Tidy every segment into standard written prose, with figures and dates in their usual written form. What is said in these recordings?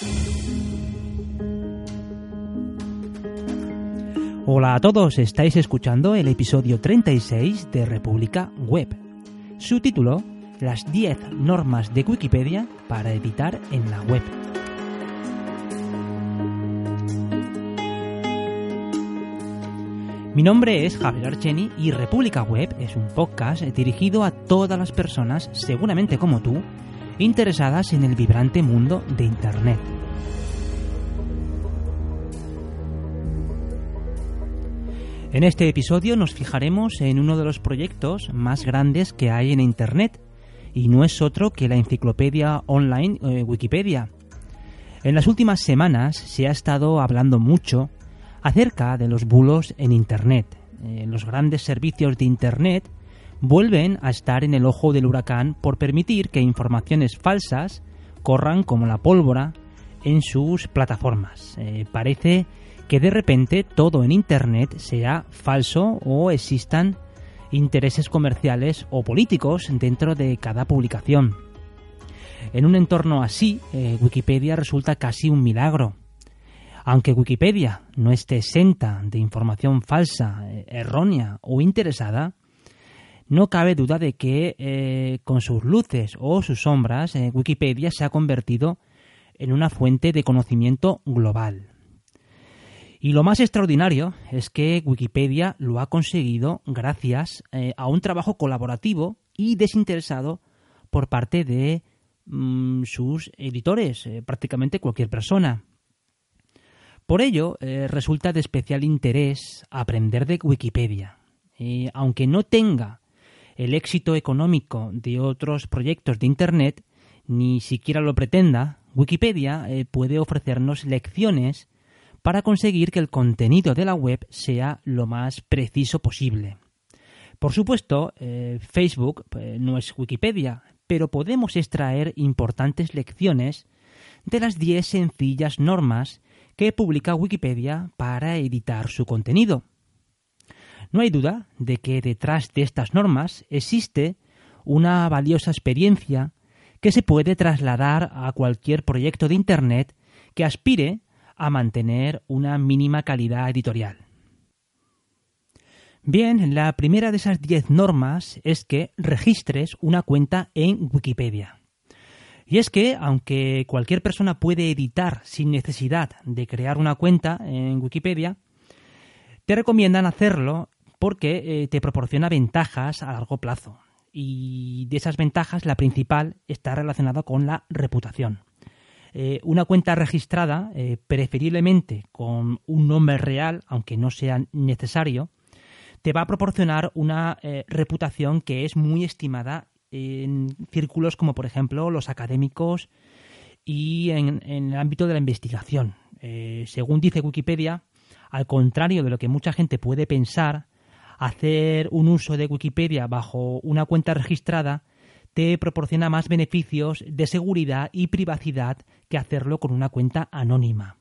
Hola a todos, estáis escuchando el episodio 36 de República Web. Su título, las 10 normas de Wikipedia para editar en la web. Mi nombre es Javier Archeni y República Web es un podcast dirigido a todas las personas, seguramente como tú, interesadas en el vibrante mundo de Internet. En este episodio nos fijaremos en uno de los proyectos más grandes que hay en Internet, y no es otro que la enciclopedia online Wikipedia. En las últimas semanas se ha estado hablando mucho acerca de los bulos en Internet. Los grandes servicios de Internet vuelven a estar en el ojo del huracán por permitir que informaciones falsas corran como la pólvora en sus plataformas. Parece que de repente todo en Internet sea falso o existan intereses comerciales o políticos dentro de cada publicación. En un entorno así, Wikipedia resulta casi un milagro. Aunque Wikipedia no esté exenta de información falsa, errónea o interesada, no cabe duda de que con sus luces o sus sombras, Wikipedia se ha convertido en una fuente de conocimiento global. Y lo más extraordinario es que Wikipedia lo ha conseguido gracias a un trabajo colaborativo y desinteresado por parte de sus editores, prácticamente cualquier persona. Por ello, resulta de especial interés aprender de Wikipedia. Aunque no tenga el éxito económico de otros proyectos de Internet, ni siquiera lo pretenda, Wikipedia puede ofrecernos lecciones para conseguir que el contenido de la web sea lo más preciso posible. Por supuesto, Facebook no es Wikipedia, pero podemos extraer importantes lecciones de las 10 sencillas normas que publica Wikipedia para editar su contenido. No hay duda de que detrás de estas normas existe una valiosa experiencia que se puede trasladar a cualquier proyecto de Internet que aspire a mantener una mínima calidad editorial. Bien, la primera de esas 10 normas es que registres una cuenta en Wikipedia. Y es que, aunque cualquier persona puede editar sin necesidad de crear una cuenta en Wikipedia, te recomiendan hacerlo porque te proporciona ventajas a largo plazo. Y de esas ventajas, la principal está relacionada con la reputación. Una cuenta registrada, preferiblemente con un nombre real, aunque no sea necesario, te va a proporcionar una reputación que es muy estimada en círculos como, por ejemplo, los académicos y en el ámbito de la investigación. Según dice Wikipedia, al contrario de lo que mucha gente puede pensar, hacer un uso de Wikipedia bajo una cuenta registrada te proporciona más beneficios de seguridad y privacidad que hacerlo con una cuenta anónima.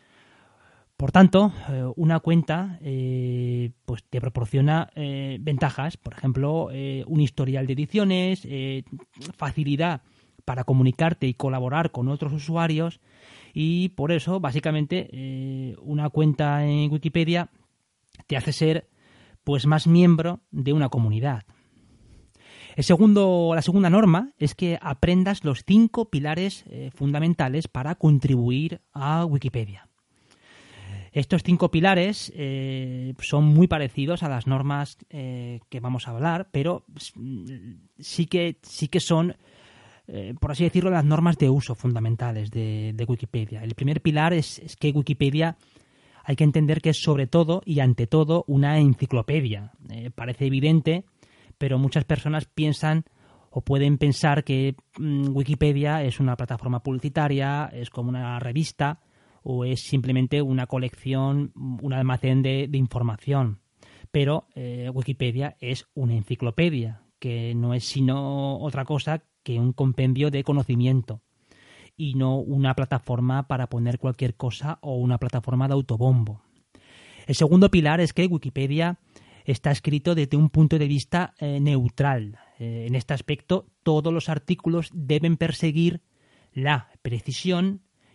Por tanto, una cuenta pues te proporciona ventajas, por ejemplo, un historial de ediciones, facilidad para comunicarte y colaborar con otros usuarios, y por eso, básicamente, una cuenta en Wikipedia te hace ser pues más miembro de una comunidad. La segunda norma es que aprendas los 5 pilares fundamentales para contribuir a Wikipedia. Estos 5 pilares son muy parecidos a las normas que vamos a hablar, pero sí que son, por así decirlo, las normas de uso fundamentales de Wikipedia. El primer pilar es que Wikipedia hay que entender que es sobre todo y ante todo una enciclopedia. Parece evidente, pero muchas personas piensan o pueden pensar que Wikipedia es una plataforma publicitaria, es como una revista o es simplemente una colección, un almacén de información. Pero Wikipedia es una enciclopedia, que no es sino otra cosa que un compendio de conocimiento y no una plataforma para poner cualquier cosa o una plataforma de autobombo. El segundo pilar es que Wikipedia está escrito desde un punto de vista neutral. En este aspecto, todos los artículos deben perseguir la precisión,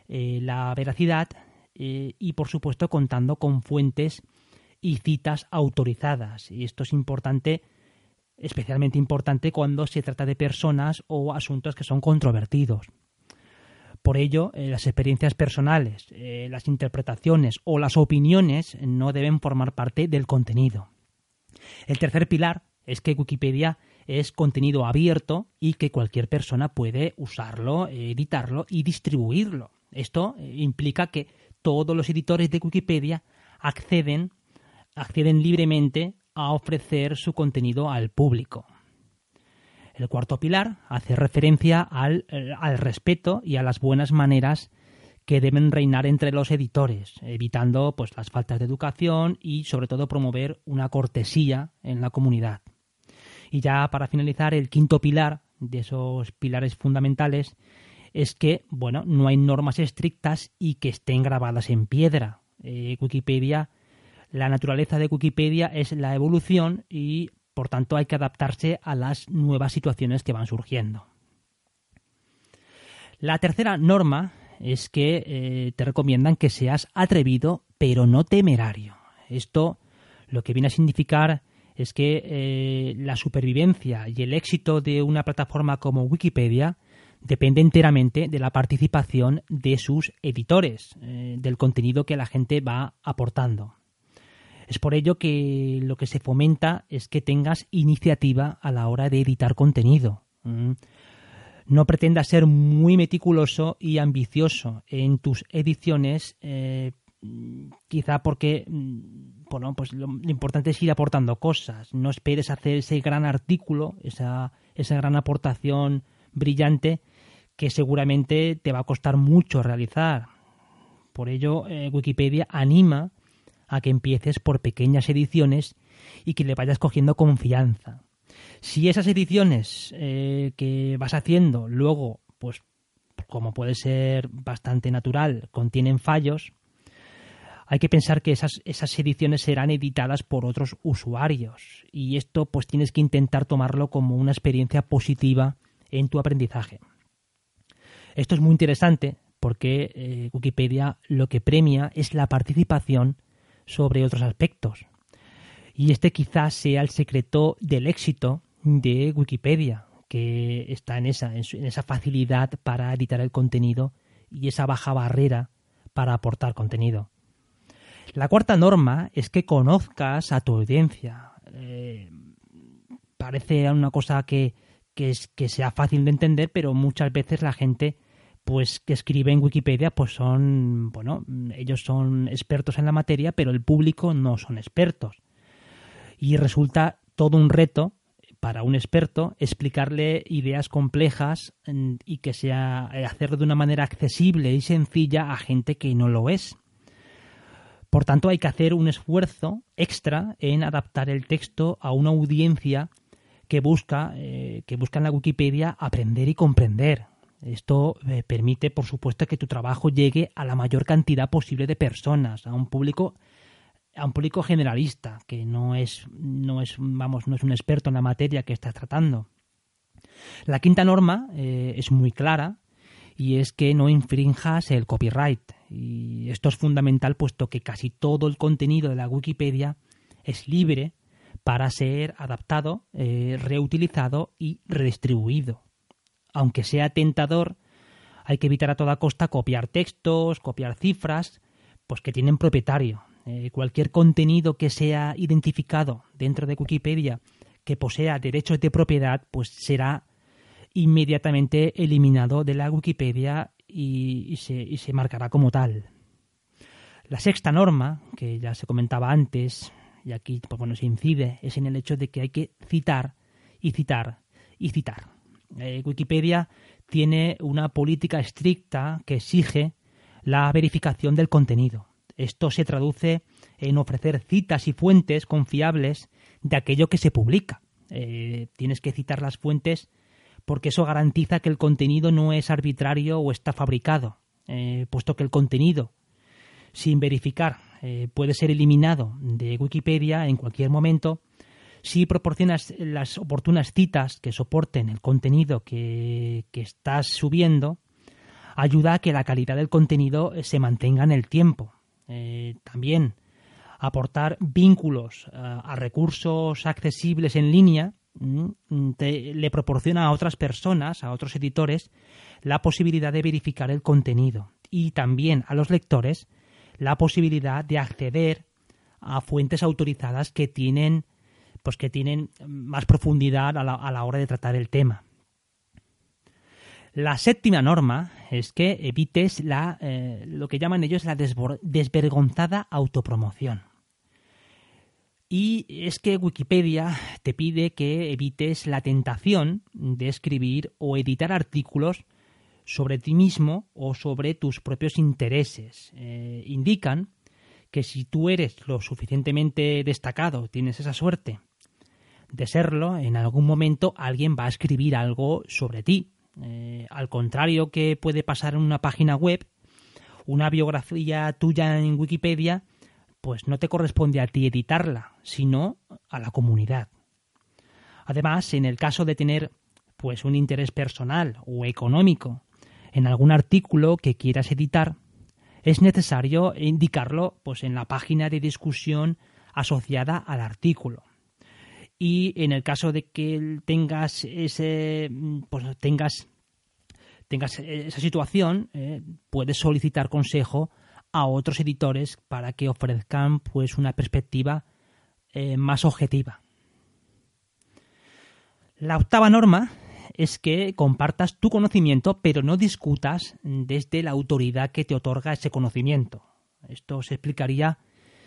la veracidad y, por supuesto, contando con fuentes y citas autorizadas. Y esto es importante, especialmente importante cuando se trata de personas o asuntos que son controvertidos. Por ello, las experiencias personales, las interpretaciones o las opiniones no deben formar parte del contenido. El tercer pilar es que Wikipedia es contenido abierto y que cualquier persona puede usarlo, editarlo y distribuirlo. Esto implica que todos los editores de Wikipedia acceden libremente a ofrecer su contenido al público. El cuarto pilar hace referencia al respeto y a las buenas maneras que deben reinar entre los editores, evitando pues, las faltas de educación y, sobre todo, promover una cortesía en la comunidad. Y ya para finalizar, el quinto pilar de esos pilares fundamentales es que, bueno, no hay normas estrictas y que estén grabadas en piedra. La naturaleza de Wikipedia es la evolución y, por tanto, hay que adaptarse a las nuevas situaciones que van surgiendo. La tercera norma es que te recomiendan que seas atrevido, pero no temerario. Esto lo que viene a significar es que la supervivencia y el éxito de una plataforma como Wikipedia depende enteramente de la participación de sus editores, del contenido que la gente va aportando. Es por ello que lo que se fomenta es que tengas iniciativa a la hora de editar contenido. No pretendas ser muy meticuloso y ambicioso en tus ediciones, quizá porque bueno, pues lo importante es ir aportando cosas. No esperes hacer ese gran artículo, esa gran aportación brillante que seguramente te va a costar mucho realizar. Por ello, Wikipedia anima a que empieces por pequeñas ediciones y que le vayas cogiendo confianza. Si esas ediciones que vas haciendo luego, pues como puede ser bastante natural, contienen fallos, hay que pensar que esas ediciones serán editadas por otros usuarios y esto pues tienes que intentar tomarlo como una experiencia positiva en tu aprendizaje. Esto es muy interesante porque Wikipedia lo que premia es la participación sobre otros aspectos. Y este quizás sea el secreto del éxito de Wikipedia, que está en esa facilidad para editar el contenido y esa baja barrera para aportar contenido. La cuarta norma es que conozcas a tu audiencia. Parece una cosa que sea fácil de entender, pero muchas veces la gente pues que escribe en Wikipedia pues son, bueno, ellos son expertos en la materia, pero el público no son expertos. Y resulta todo un reto para un experto explicarle ideas complejas y que sea hacerlo de una manera accesible y sencilla a gente que no lo es. Por tanto, hay que hacer un esfuerzo extra en adaptar el texto a una audiencia que busca en la Wikipedia aprender y comprender. Esto permite, por supuesto, que tu trabajo llegue a la mayor cantidad posible de personas, a un público generalista, que no es un experto en la materia que estás tratando. La quinta norma es muy clara y es que no infrinjas el copyright. Y esto es fundamental puesto que casi todo el contenido de la Wikipedia es libre para ser adaptado, reutilizado y redistribuido. Aunque sea tentador, hay que evitar a toda costa copiar textos, copiar cifras, pues que tienen propietario. Cualquier contenido que sea identificado dentro de Wikipedia que posea derechos de propiedad, pues será inmediatamente eliminado de la Wikipedia y se marcará como tal. La sexta norma, que ya se comentaba antes, y aquí pues bueno, se incide, es en el hecho de que hay que citar y citar y citar. Wikipedia tiene una política estricta que exige la verificación del contenido. Esto se traduce en ofrecer citas y fuentes confiables de aquello que se publica. Tienes que citar las fuentes porque eso garantiza que el contenido no es arbitrario o está fabricado, puesto que el contenido, sin verificar, puede ser eliminado de Wikipedia en cualquier momento. Si proporcionas las oportunas citas que soporten el contenido que estás subiendo, ayuda a que la calidad del contenido se mantenga en el tiempo. También aportar vínculos a recursos accesibles en línea le proporciona a otras personas, a otros editores, la posibilidad de verificar el contenido y también a los lectores la posibilidad de acceder a fuentes autorizadas que tienen más profundidad a la hora de tratar el tema. La séptima norma es que evites lo que llaman ellos la desvergonzada autopromoción. Y es que Wikipedia te pide que evites la tentación de escribir o editar artículos sobre ti mismo o sobre tus propios intereses. Indican que si tú eres lo suficientemente destacado, tienes esa suerte de serlo, en algún momento alguien va a escribir algo sobre ti. Al contrario que puede pasar en una página web, una biografía tuya en Wikipedia pues no te corresponde a ti editarla, sino a la comunidad. Además, en el caso de tener pues un interés personal o económico en algún artículo que quieras editar, es necesario indicarlo pues en la página de discusión asociada al artículo. Y en el caso de que tengas esa situación, puedes solicitar consejo a otros editores para que ofrezcan pues una perspectiva más objetiva. La octava norma es que compartas tu conocimiento, pero no discutas desde la autoridad que te otorga ese conocimiento. Esto se explicaría.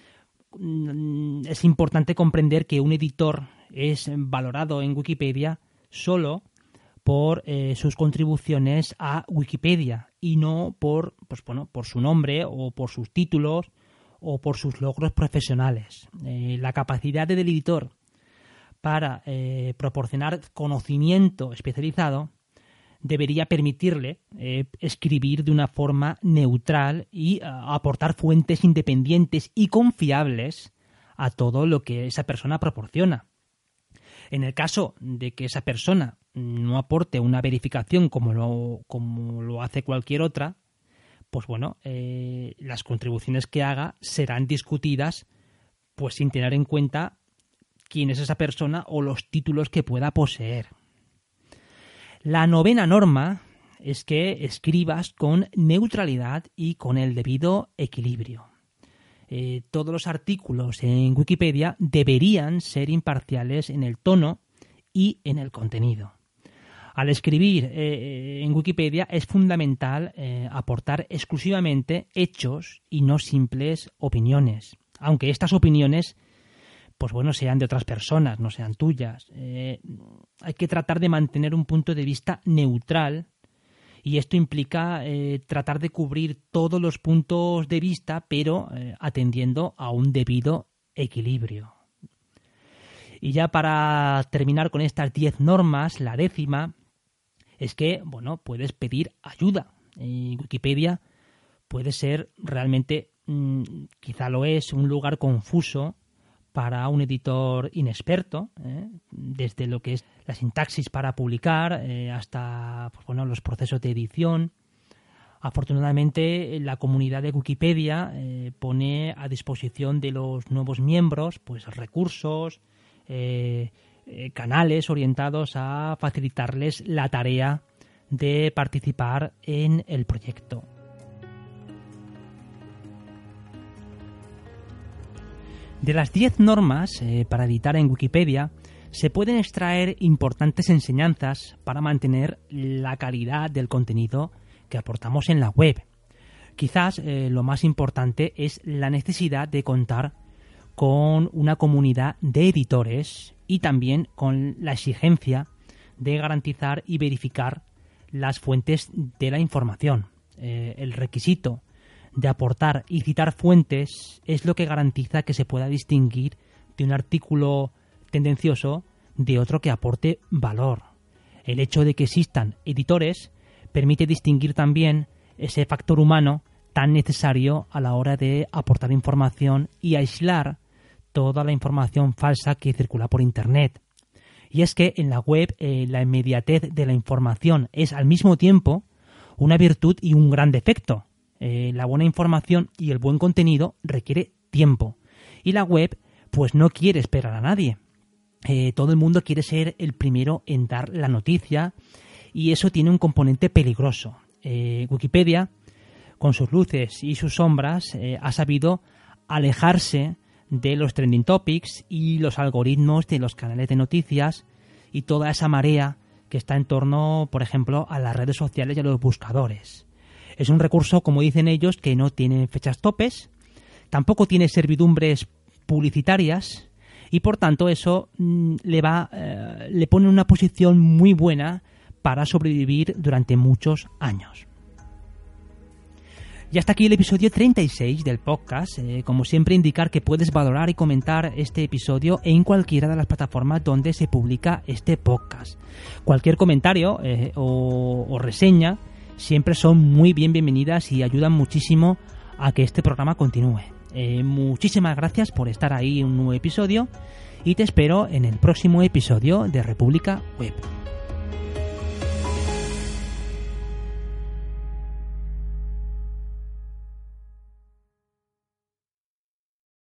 Es importante comprender que un editor es valorado en Wikipedia solo por sus contribuciones a Wikipedia y no por su nombre o por sus títulos o por sus logros profesionales. La capacidad del editor para proporcionar conocimiento especializado debería permitirle escribir de una forma neutral y aportar fuentes independientes y confiables a todo lo que esa persona proporciona. En el caso de que esa persona no aporte una verificación como lo hace cualquier otra, pues bueno, las contribuciones que haga serán discutidas pues sin tener en cuenta quién es esa persona o los títulos que pueda poseer. La novena norma es que escribas con neutralidad y con el debido equilibrio. Todos los artículos en Wikipedia deberían ser imparciales en el tono y en el contenido. Al escribir en Wikipedia es fundamental aportar exclusivamente hechos y no simples opiniones, aunque estas opiniones pues bueno, sean de otras personas, no sean tuyas. Hay que tratar de mantener un punto de vista neutral y esto implica tratar de cubrir todos los puntos de vista, pero atendiendo a un debido equilibrio. Y ya para terminar con estas 10 normas, la décima es que, bueno, puedes pedir ayuda. Wikipedia puede ser realmente, quizá lo es, un lugar confuso para un editor inexperto, desde lo que es la sintaxis para publicar hasta los procesos de edición. Afortunadamente, la comunidad de Wikipedia pone a disposición de los nuevos miembros pues recursos, canales orientados a facilitarles la tarea de participar en el proyecto. De las 10 normas para editar en Wikipedia se pueden extraer importantes enseñanzas para mantener la calidad del contenido que aportamos en la web. Quizás lo más importante es la necesidad de contar con una comunidad de editores y también con la exigencia de garantizar y verificar las fuentes de la información. El requisito de aportar y citar fuentes es lo que garantiza que se pueda distinguir de un artículo tendencioso de otro que aporte valor. El hecho de que existan editores permite distinguir también ese factor humano tan necesario a la hora de aportar información y aislar toda la información falsa que circula por Internet. Y es que en la web la inmediatez de la información es al mismo tiempo una virtud y un gran defecto. La buena información y el buen contenido requiere tiempo. Y la web, pues no quiere esperar a nadie. Todo el mundo quiere ser el primero en dar la noticia y eso tiene un componente peligroso. Wikipedia, con sus luces y sus sombras, ha sabido alejarse de los trending topics y los algoritmos de los canales de noticias y toda esa marea que está en torno, por ejemplo, a las redes sociales y a los buscadores. Es un recurso, como dicen ellos, que no tiene fechas topes, tampoco tiene servidumbres publicitarias y por tanto eso le pone en una posición muy buena para sobrevivir durante muchos años. Y hasta aquí el episodio 36 del podcast. Como siempre, indicar que puedes valorar y comentar este episodio en cualquiera de las plataformas donde se publica este podcast. Cualquier comentario o reseña siempre son muy bienvenidas y ayudan muchísimo a que este programa continúe. Muchísimas gracias por estar ahí en un nuevo episodio y te espero en el próximo episodio de República Web.